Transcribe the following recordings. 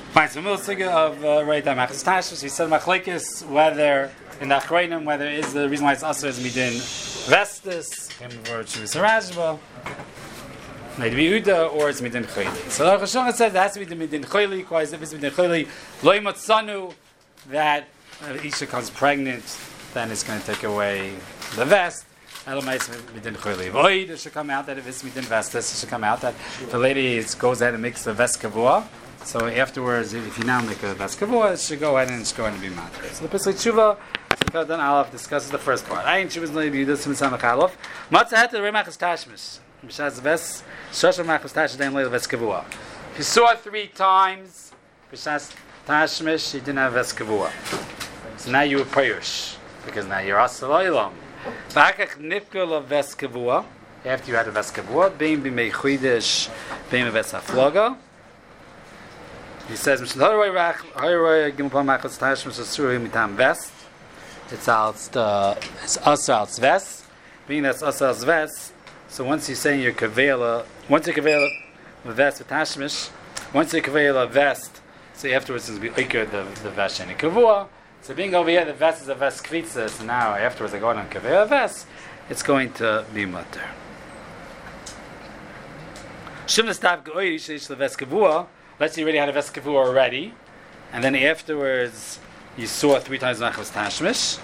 Fine, so we'll think of right now. Machas Tashmish, we said Machlekes, whether in the Achreinim, whether is the reason why it's also is Midin Vestis, Rashba, maybe Uda, or it's Midin Choyli. So the Rosh Hashanah says it has to be the Midin Choyli, because if it's Midin Choyli, Lo Yimotzanu, that Isha comes pregnant, then it's going to take away the vest. It should come out that if it's midin vestis, it should come out that the lady goes ahead and makes the vest kavua. So afterwards, if you now make a vest kavua, it should go ahead and it's going to be matter. So the Pesach Tshuva, then Aleph discusses the first part. Ayin Tshuva's no Yehuda Simsamach Aleph. Matzah het the Remachas Tashmish. Mishas vest Shosham Machas Tashmish then later vest kavua. If you saw it 3 times, Mishas Tashmish, you didn't have vest kavua. So now you were Payush, because now you're Asal Olam. After you had a ves kavua, bein b'mei chudesh, bein b'ves haflaga. He says, it's asal ves, being that's asal ves. So once you're saying your kavela, once you kavela vest v'tashmish, once you kavela vest, so afterwards it's going to be oiker the vest and kavua. So being over here, the vest is a vest kvitza, so now afterwards I go on and kaveh a vest, it's going to be mutter. Let's say you already had a vest kavua already, and then afterwards you saw 3 times Machas Tashmish.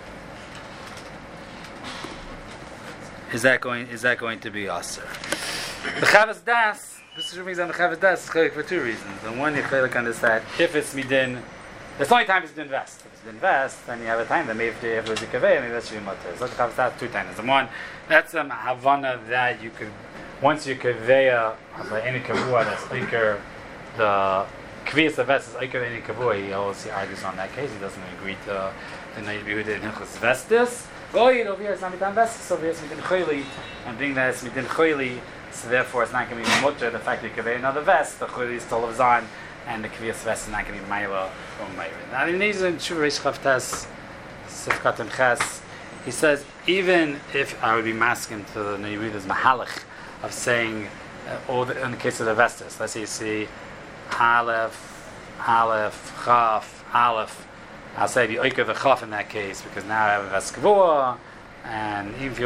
Is that going to be aser? The Chavas Das, this is reason the Chavas Das is for 2 reasons. And one, you understand if it's midin. There's only time it's been vest. If it's been vest, then you have a time that maybe if it was a kaveh, maybe that should be mutter. So that's 2 times. And one, that's havana that you could, once you kaveh any kavua that's iker, the kviyas of vest is iker any kavua. He always argues on that case. He doesn't agree to the Na'id Yehuda in Hilchos Vestis. Over here it's not midin vestis. Over here it's midin choyli, and being that it's midin choyli, so therefore it's not going to be mutter. The fact that you kaveh another vest, the choyli still lives on. And the kviyas vest is not going to be ma'ila or ma'ira. Now in these in Tshuva Reish Chavtes, Sifkat and Ches, he says even if I would be masking to the Yehuda's mahalach of saying in the case of the vestis, let's say you see Aleph, Chaf, Aleph, I'll say the oiker the Chaf in that case because now I have a vest kavua, and if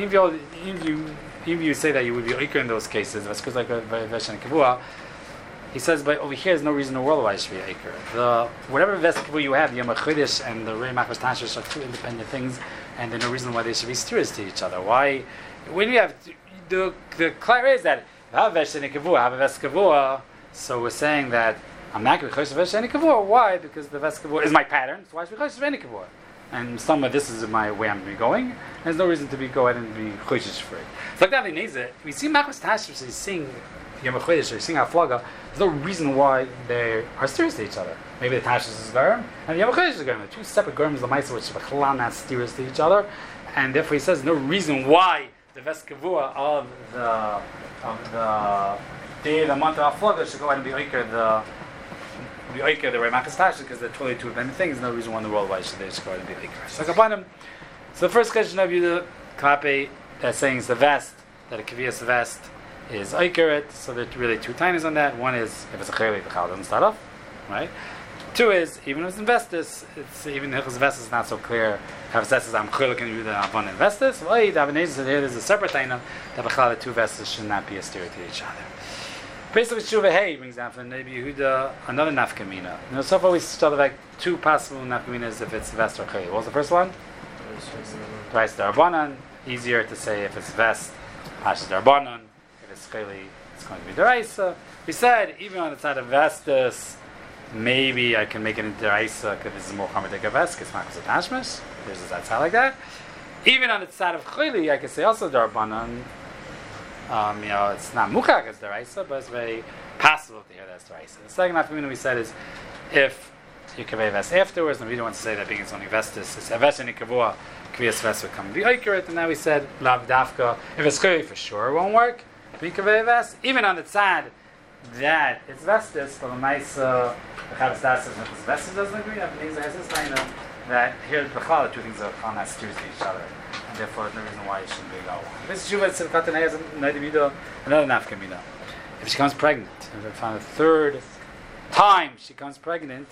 you say that you would be oiker in those cases, that's because like a vest and kavua. He says, but over here, there's no reason in the world why it should be Iker. Whatever vesticle you have, the Yom HaChodesh and the Rei Machas Tashmish are 2 independent things, and there's no reason why they should be steers to each other. Why? When you have the clear is that if I have a Vesh and a Kavua, I have a Veskavua, so we're saying that I'm not going to be Chosh Vesh and a Kavua. Why? Because the Veskavua is my pattern, so why should I be Chosh and a Kavua? And some of this is my way I'm going to be going. There's no reason to go ahead and be Choshish for it. It's like that in Neza. We see Machas Tashmish is seeing Yom HaChodesh, or seeing Haflaga, there's no reason why they are serious to each other. Maybe the Tashmish is Garam, and the Yom HaChodesh is Garam. They're 2 separate Garams, the Maisa, which are not serious to each other, and therefore he says no reason why the Ves Kavua of the day of the month of Haflaga should go ahead and be Oiker the Rei Machas Tashmish, because they're totally 2 independent things. No reason why in the world why they should go ahead and be Oiker. So the first question of you, the Klape, that's saying is the vest, that a Kaviyas vest is Oikeret, so there's really 2 times on that. One is if it's a Chayli, the Chal doesn't start off, right? 2 is even if it's Investis, it's even if it's Vestis is not so clear. Have says I'm Chayli can do the Avon Investis. Well, the Avanese said here there's a separate Taina that the 2 Vestis should not be a stereo to each other. Basically, Tshuva Hey brings down from Maybe Yehuda another Nafkamina. So far we started like 2 possible Nafkaminas if it's Vest or Chayli. What was the first one? Rice Darbanan. Easier to say if it's Vest, Hashis Darbanan. It's going to be deraisa. We said even on the side of vestus, maybe I can make it into deraisa because this is more common to take a vest because Machas Tashmish. There's that side like that. Even on the side of chayli, I can say also darbanan. It's not muchak as deraisa, but it's very possible to hear that's deraisa. The second afternoon we said is if you kaveh vest afterwards, and we don't want to say that being it's only vestus, it's a vest and a kavua, kviyas vest would come and be oikerit, and now we said lav dafka. If it's chayli for sure it won't work. Even on the side that it's vestis, but the nice the Chavas Das says that this vestis doesn't agree. Abineza has this line that here the Bechal, 2 things are not steers to each other, and therefore there's no reason why it shouldn't be go. This is Tshuva Tzivkat has another nafkamina. If she becomes pregnant, if we found a third time she becomes pregnant,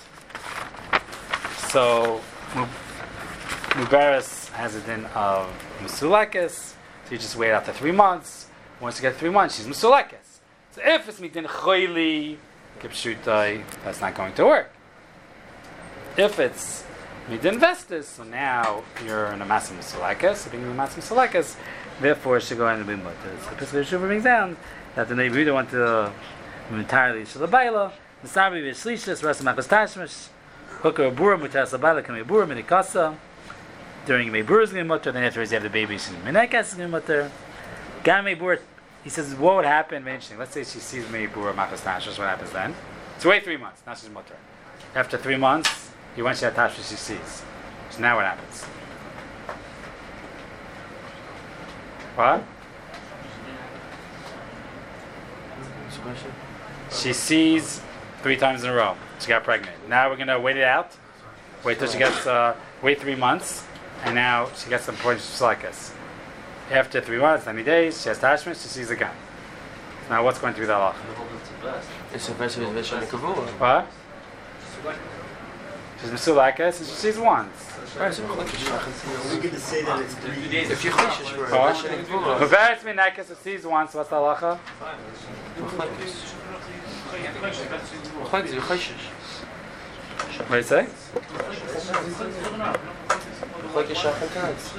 so Mubaris has a din of Musulakis, so you just wait after 3 months. Once you get 3 months, she's Musulakis. So if it's Midin Choyli, Kipshutai, that's not going to work. If it's Midin Vestis, so now you're in a Masim Musulakis, so being in a Masim Musulakis, therefore it should go in the Bimba. So the Pesach Yeshuva brings down that the Nebuda want to entirely Shalabaila, the Sabi Vishlishis, Rasa Machas Tashmish, Hooker Abura, Mutas Labaila, Kami Abura, Minikasa. During Mebur is going to be mutter, then afterwards you have the baby, Menekas is going to be mutter. Gam Mebur, he says, what would happen? Very interesting. Let's say she sees Mebur, Machas Tashmish, what happens then? So wait 3 months, now she's mutter. After 3 months, you want she had Tashmish, she sees. So now what happens? What? She sees 3 times in a row. She got pregnant. Now we're going to wait it out. Wait till she gets, wait 3 months. And now she gets some points like us. After 3 months, 90 days, she has Tashmish, she sees again. Now what's going to be the halacha? It's a verse with Vesha Nikavua. What? She's Musulakis and she sees once. Right, so We get to say that it's 3 days. if you're Chayshish for Vesha Nikavua. Mubaris Minakis who sees once, what's the halacha? You're Chayshish. What do you say? Like a Shachan Taz.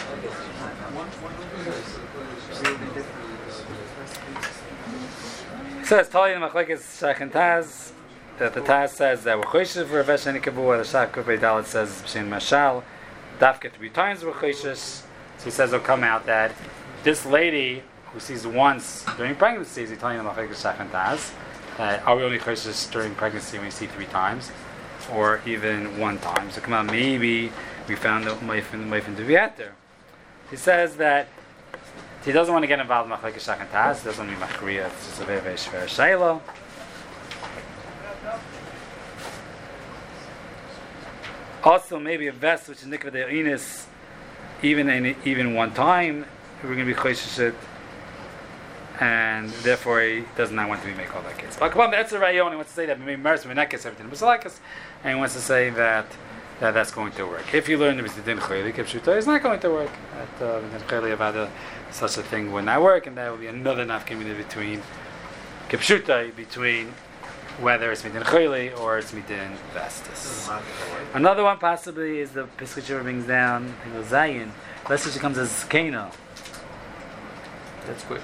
So it's Tali in Machlekes Shachan Taz that the Taz says that we're Chayshish for Vesha Nikavua, the Shach Kufay Dalit says B'Shin Mashal, Dafka 3 times we're Chayshish. So he says it'll come out that this lady who sees once during pregnancy, is Italian in Machlekes Shachan Taz, are we only Chayshish during pregnancy when we see 3 times? Or even 1 time. So come on, maybe we found the Meifin to be at there. He says that he doesn't want to get involved in Machlekes Shachan Taz, he doesn't want to be Machriya, it's just a very, very shver Shaila. Also, maybe a vest which is Nikva de Inis, even 1 time, we're going to be Chayshish, and therefore he does not want to be make all that case. But come on, that's a rayon. He wants to say that maybe Meres Menekes everything Musalakis, and he wants to say that that's going to work. If you learn the Din Chayli Kipshuta, it's not going to work. That Din Chayli about such a thing would not work, and that will be another nafkamina between Kipshuta, between whether it's Midin Chayli or it's Midin Vestis. Another one possibly is the Pesach Yeshuva brings down in Zayin. Let's say she comes as Kana. That's quick.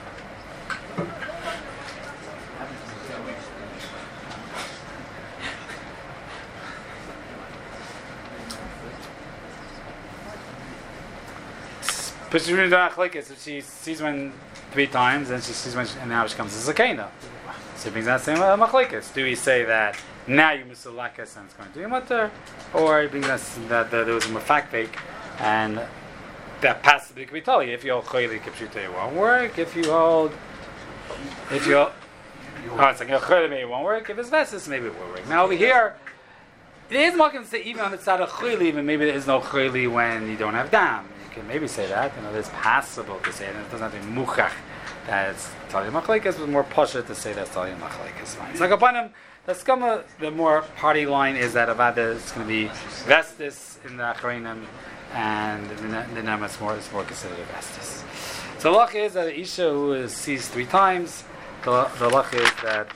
But she really don't like it. So she sees one 3 times, and she sees one, and now she comes as a Kana. So it brings that same machlekes. Do we say that now you Musulakis and it's going to be mutter, or it brings us that there was a mafakvik, and that possibly could be told you if you hold Chayli Kipshuta it won't work. If you hold it's like Chayli it won't work. If it's Vestis maybe it will work. Now over here, there is marking to say even on the side of Chayli, even maybe there is no Chayli when you don't have dam. You can maybe say that. It's possible to say it, and it doesn't have to be muchach that it's Tali Machlekes, but more pasha to say that's Tali Machlekes. It's like upon him, the more party line is that Avada is going to be Vestis in the Achreinim, and the Nema is more considered a Vestis. So the luck is that Isha who sees 3 times, the luck is that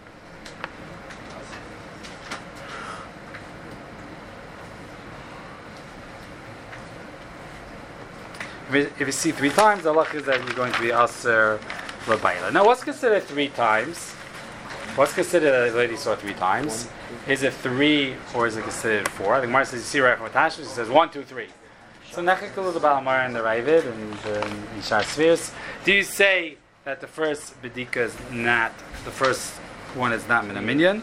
if you see 3 times, the luck is that you're going to be Aser Labaila. Now, what's considered 3 times? What's considered a lady saw 3 times? Is it 3 or is it considered 4? I think Mar says, you see right from Tashmish, it says 1, 2, 3. So, Nechakul the Balamar and the Ravid and the Ishar Spheres. Do you say that the first Bedika is not, the first one is not Minaminyan?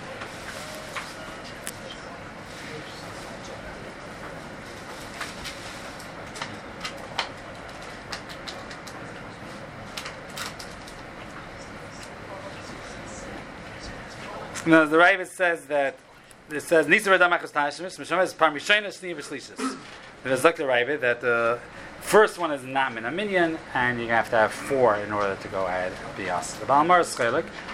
No, the Ravid says that it says Nisa Radamachas Tashmish, Mishamas Parmishayna Shni Vishlishis. There's like the Ravid that the first one is not min a minyan, and you have to have 4 in order to go ahead and be asked. The Balamar is Schelik,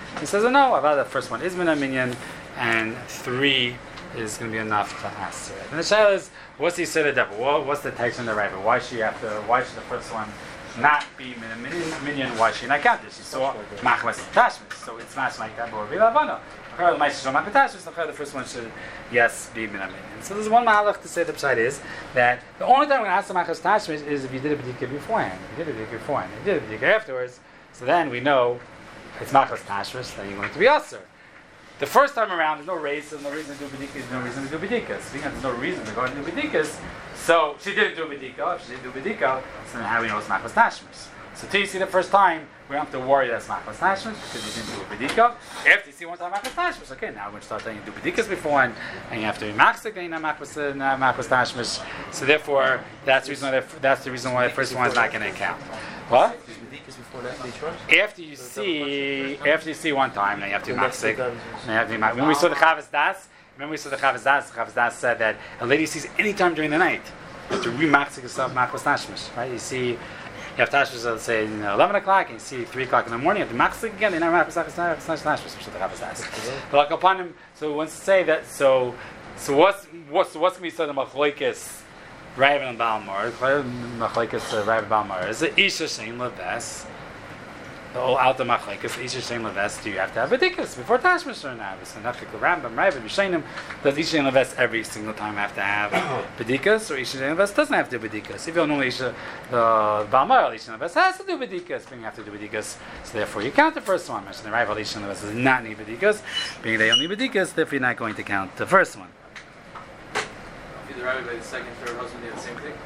He says, oh no, the first one is min minyan, and 3 is going to be enough to answer it. And the shaila is, what's the Yisod HaDever? What's the text in the Rebbe? Why should the first one not be minyan? Why should you not count this? You saw machmas tashmis, so it's not like that. Or vilavana. The first one should be minyan. So there's one mahalach to say the pshat is that the only time we're going to ask the machmas tashmis is if you did a bedika beforehand. If you did a bedika beforehand, if you did a bedika afterwards. So then we know it's machmas tashmis, then you're going to be aser. The first time around, there's no reason to do bedikas. There's no reason to do bedikas. There's no reason to go and do bedikas. So she didn't do bedika. If she didn't do bedika, so then how we know it's machmas tashmis? So till you see the first time, we don't have to worry that's machmas tashmis because you didn't do a bedika. After you see one time machmas tashmis, okay, now we're going to start saying you do bedikas before, and you have to be maxik and machmas tashmis. So therefore, that's the reason why the first one is not going to count. What? After you see one time, then you have to be maxik. When we saw the Chavas Das, the Chavas Das said that a lady sees any time during the night, you have to re-maxik yourself machmas tashmis, right? You have tashmis, let's say, 11 o'clock, and you see 3 o'clock in the morning, you have to maxik again, and then machmas tashmis, which is the Chavas Das. But like upon him, so he wants to say that, so what's going to be said in the Machlokes Rav and Balmor? Machlokes Rav and Balmor is it Isha Shein Leves? Out the Machlokes Isha Shein Leves. Do you have to have bedikas before Tashmish or not? So Nafik Rambam Rav and Yishainim, does Isha Shein Leves every single time have to have bedikas, or Isha Shein Leves doesn't have to do bedikas? If you don't know Isha, the Balmor Isha Shein Leves has to do bedikas, being have to do bedikas. So therefore, you count the first one. The Rav Isha Shein Leves does not need bedikas, being they only bedikas. Therefore, you're not going to count the first one. The rabbi by the second, third husband did the same thing?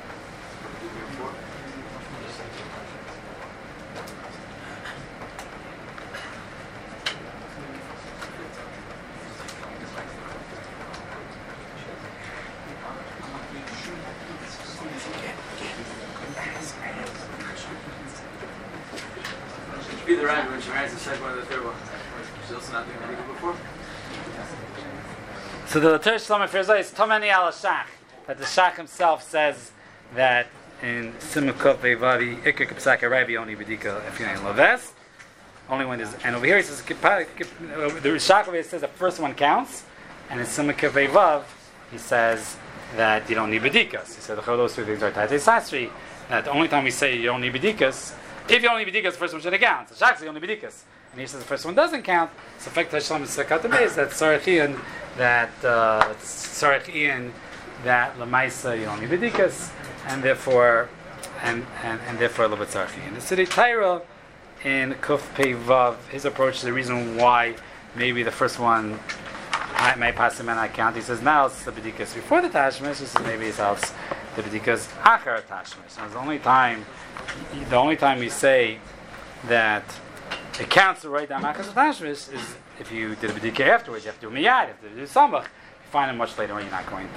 Be the rabbi when she marries the second one or the third one. She's also not doing anything before? So the Torah Shlom Ferzai is Tomani al Shach, that the Shach himself says that in Simukot Vevavi Ikar Kipsaka Rabbi only Bedika if you're in Leves. Only when there's, and over here he says the Shach over here says the first one counts, and in Simukot Vevav he says that you don't need Bedikas. He said those 2 things are Tate Sasri, that the only time we say you don't need Bedikas, if you don't need Bedikas, the first one should count. The Shach says you don't need Bedikas. And he says the first one doesn't count. So fact Hashem is Sakatameh is that Sarachian that Lamaisa you don't need Bedikas, and therefore a little bit Sarachian. The City Tyra in Kuf Pei Vav, his approach is the reason why maybe the first one may pass him and I count. He says now it's the Bedikas before the Tashmish. He says maybe it helps the Bedikas Achar Tashmish. So the only time we say that it counts to write down Machas Tashmish is if you did a Bedika afterwards. You have to do Miyad, you have to do Samach. You find it much later on. You're not going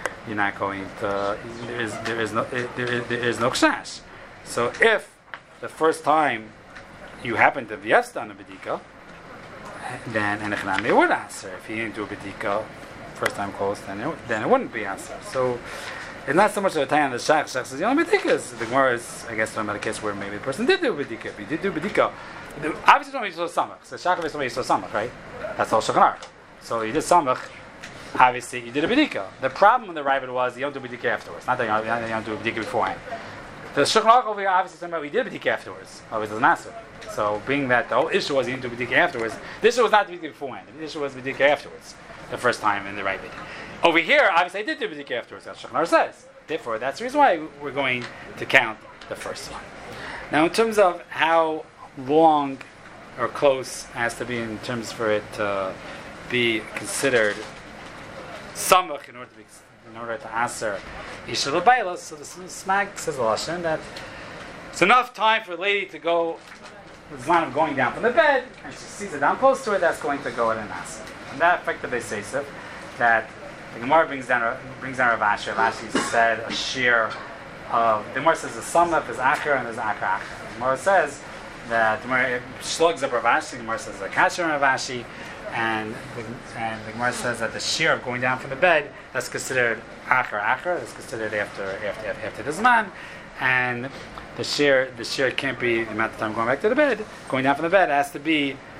to. There is no Kshash. So if the first time you happen to be on a Bedika, then they would answer. If you didn't do a Bedika first time close, then it wouldn't be answered. So it's not so much of a time on the Shach. Shach says, Bedikas. The Gemara is, I guess, talking about a case where maybe the person did do a Bedika. If he did do a Bedika, obviously somebody saw Samach. So Shach is somebody saw Samach, right? That's all Shulchan Aruch. So you did Samach, obviously you did a Bedika. The problem with the Ravid was you don't do a Bedika afterwards. Not that you don't do a Bedika beforehand. The Shulchan Aruch over here obviously talking about we did a Bedika afterwards. Obviously doesn't answer. So being that the whole issue was you didn't do a Bedika afterwards, the issue was not the Bedika beforehand. The issue was Bedika afterwards. The first time in the right Bedika. Over here, obviously I did do a Bedika afterwards. That's what Shulchan Aruch says. Therefore, that's the reason why we're going to count the first one. Now, in terms of how long or close has to be in terms for it to be considered samach in order to answer Isha L'Bayla, so the Smag says a Lashon that it's enough time for a lady to go with the line of going down from the bed, and she sees it down close to it, that's going to go in and answer. And that effectively says that the Gemara brings down Rav Ashi. Rav Ashi said a shear of the Gemara says the samach is Acher and there's Acher. The Gemara says that the Gemara slugs up Rav Ashi. The Gemara says the Kasher Rav Ashi, and the Gemara says that the shear of going down from the bed that's considered Acher. That's considered after the Zman, and the shear can't be the amount of time going back to the bed. Going down from the bed has to be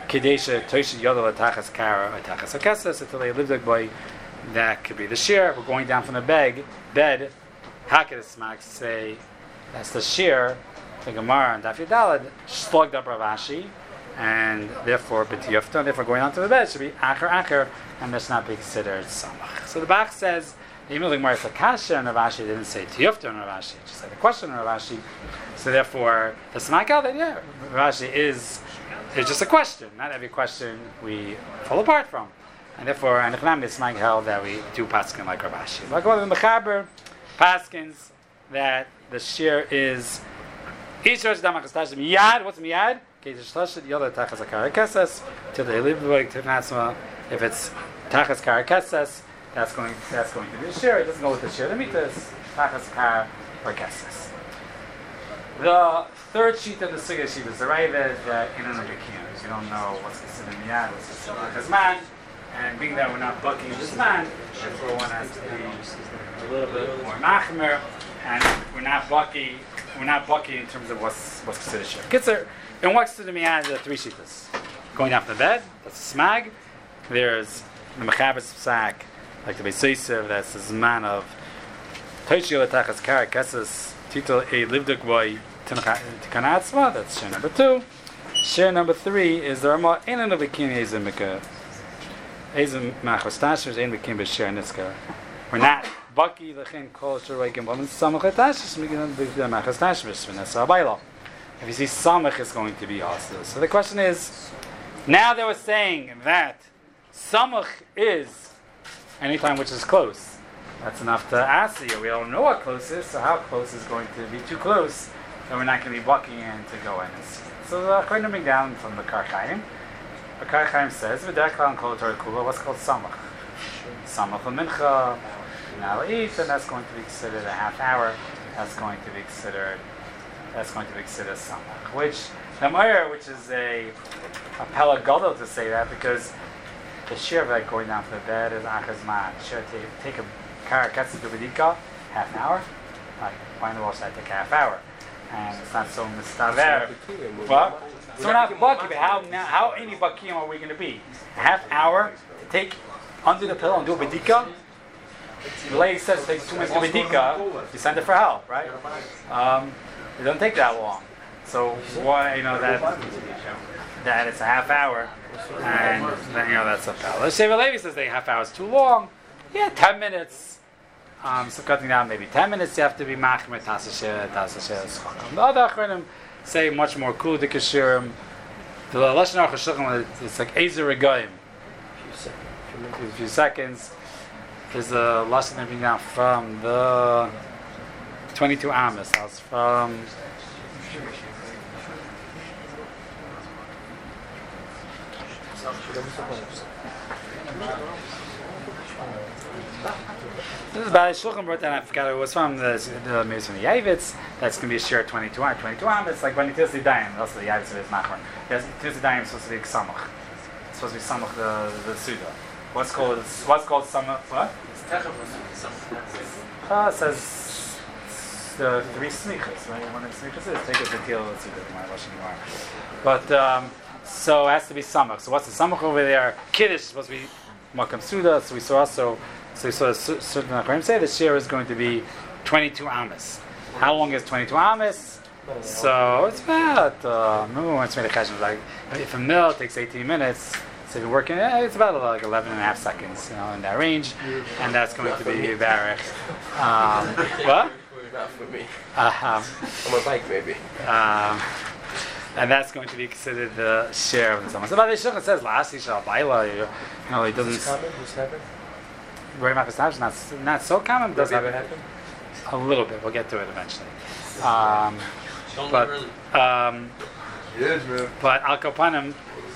Kedesha Toshi Yodel Atachas Kara Atachas Akesses until they lived by. That could be the shear. We're going down from the bed. Hakadis Max say that's the shear. The Gemara and Daf Yudalad slugged up Rav Ashi, and therefore B'tiyufta, and therefore going onto the bed should be Acher, and that's not be considered Samach. So the Bach says, even though the Gemara is a Kasha and Rav Ashi didn't say Tiyufta and Rav Ashi, just like a question of Rav Ashi. So therefore, the Smak out that Rav Ashi is just a question. Not every question we fall apart from. And therefore, and the Chnam is Smak held that we do Paskin like Rav Ashi. Like one of the Mechaber Paskins that the shear is Ishrosh Damachas Tashim Miyad. What's Miyad? Kedesh Tashit Yoda Tachas Akara Kesses till they live like Tifnatzma. If it's Tachas Kara Kesses, that's going to be the shear. It doesn't go with the shear. The mitas Tachas Kara or Kesses. The third sheet of the Sugya sheet is the Ravid that in an Abikim. You don't know what's considered Miyad, what's considered Kazman, and being that we're not bucking this man, therefore one has to be a little bit more machmer, and we're not bucky in terms of what's considered shir. Kitzer, in what's to the miyad, there are three shittas. Going down from the bed, that's a smag. There's the mechaber's sack, like the Beisoisev, that's the zman of Toshio Latachas Kara Kesses Titel A Livduk Boy Tikanatzma, that's shir number 2. Shir number 3 is the Ramah Einan of Bikini Ezimika Ezim Machostashers Ein Bikim B'Shir Nitzkar. We're not Baki Lechin Kol Shirweikim B'Min Samach Etashis Migan B'Shir Machostashers V'Nesa Abayla. If you see Samach is going to be also. So the question is, now they were saying that Samach is anytime which is close. That's enough to ask you. We don't know what close is, so how close is going to be too close that we're not going to be bucking in to go in and see. So the coming down from the Karchaim. The Karchaim says, "V'derkal and kol Torah kula." What's called samach? Samach l'mincha. Now eat, and that's going to be considered a half hour. That's going to be considered samach. Which the Meir, which is a pelagodol to say that, because the shir like going down from the bed is achazman. Shir take a karaketz to bedika, half an hour. Like why in the world should I take a half hour? And it's not so mistaver. What? So we're not baki, but how any bakim are we going to be? A half hour to take under the pillow and do a bedika? The lady says it takes 2 minutes to bedika, you send it for help, right? It doesn't take that long. So why, that it's a half hour, and then, that's a pal. Let's say Levi says the half hour is too long. Yeah, 10 minutes. So cutting down maybe 10 minutes, you have to be machmer tasashe schacham. The other achronim say much more cool the kashirim. The lashon achashachim, it's like ezer regoyim. A few seconds. There's a lashon that bring down from the 22 Amos. That's from. This is Baalei Shulchan brought down. I forgot it was from maybe from the Yavitz. That's going to be a share 22 on 22 on. It's like when it is the Dayim. Also the Yavitz is machmer. Yes, it is the Dayim. It's supposed to be samach. It's supposed to be samach the Suda. What's called samach? What? It says the 3 smichas. Right? One of the smichas is take a deal of the Suda. My Russian Gemara. But so it has to be samach. So what's the samach over there? Kiddush is supposed to be makam Suda. So we saw also. So certain Achronim say the share is going to be 22 amas. How long is 22 amas? So it's about, remember once we made a question, like, if a mill takes 18 minutes, so if you're working, it's about like 11 and a half seconds, in that range, and that's going to be barach. What? Not for me. On a bike, maybe. And that's going to be considered the share of the summer. So Baalei Shulchan says, last Yishal Baila, he doesn't... Who's happened? Very much not so common, but does happen a little bit. We'll get to it eventually. But Al Kapanim.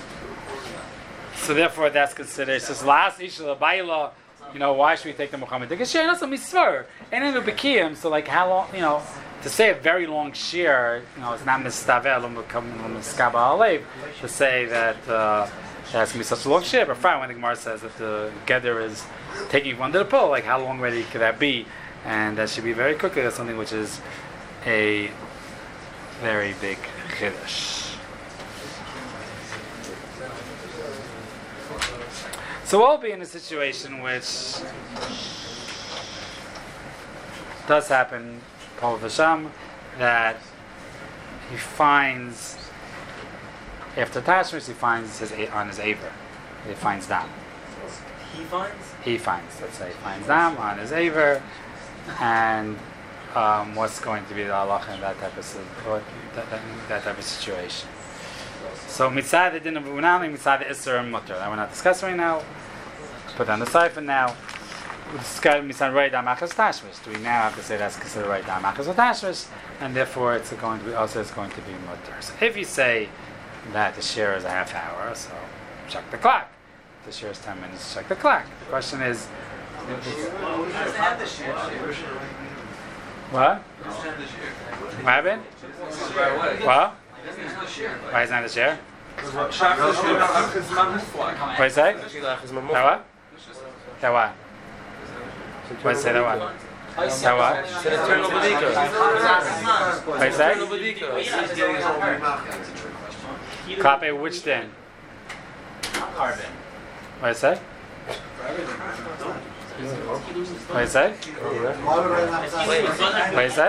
So therefore, that's considered. It says last Ishla Baila. Why should we take the Muhammad? Because share not some mitzvah, and in the Bekiyim. So like how long? To say a very long shir. It's not mistavel miskaba alev. To say that. It has to be such a long shir, but fine when the Gemara says that the gather is taking one to the pull, like how long ready could that be? And that should be very quickly. That's something which is a very big chiddush. So we'll be in a situation which does happen, Paul Vasham, that he finds, after Tashmish, he finds on his Aver. He finds Dam. He finds, let's say, he finds Dam on his Aver, and what's going to be the halacha in that type of situation. So mitzad the din of unami, mitzad the isser and mutter. That we're not discussing right now. Put on the side for now. We discuss mitzad right damachas tashmish. Do we now have to say that's considered right damachas or tashmish, and therefore it's going to be mutter. So if you say that the share is a half hour, so check the clock. If the share is 10 minutes, check the clock. The question is, what? What happened? What? Why is not the share? What do you say? That what? That what? What do you say that what? That what? What do you say? Copy which then? Carbon. What do you say? What do you say? What do you say?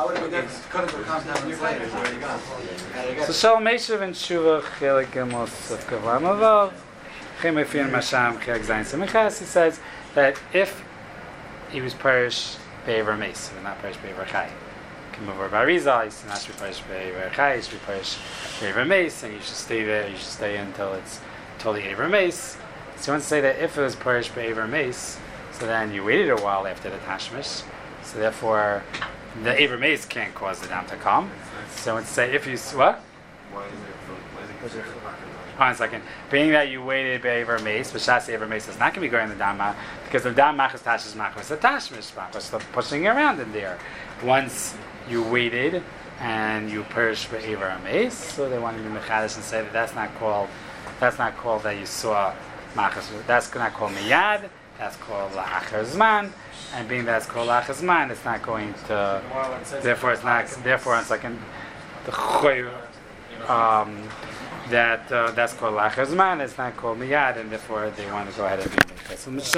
So Shalom Meshav and Shuvah Chelik Gimel Suf Kavlam Avav Chemefin Masham Chelik Zayin Semichas. He says that if he was Perish Be'ever Meis, he was not Perish Be'ever Chai. Kimavor Barizal, he should not be Perish Be'ever Chai, he should be Perish Be'ever Meis, and you should stay there, you should stay until it's totally Ever Meis. So he wants to say that if it was Perish Be'ever Meis, so then you waited a while after the Tashmish, so therefore the Ever Meis can't cause the Dam to come. So I want to say if you what? Hold on a second. Being that you waited Be'ever Meis, but Shas Ever Meis is not going to be going in the Dam, because the Dam Machas Tashmish Machas the Tashmish Machas pushing around in there. Once you waited and you Perish Be'ever Meis, so they want to be Mechadish and say that that's not called that you saw Machas. That's not called Miyad. That's called La'achar Zman, and being that's called La'achar Zman, it's not going to. Therefore, it's not. Therefore, it's like the choy that's called La'achar Zman. It's not called Miyad, and therefore they want to go ahead and be made.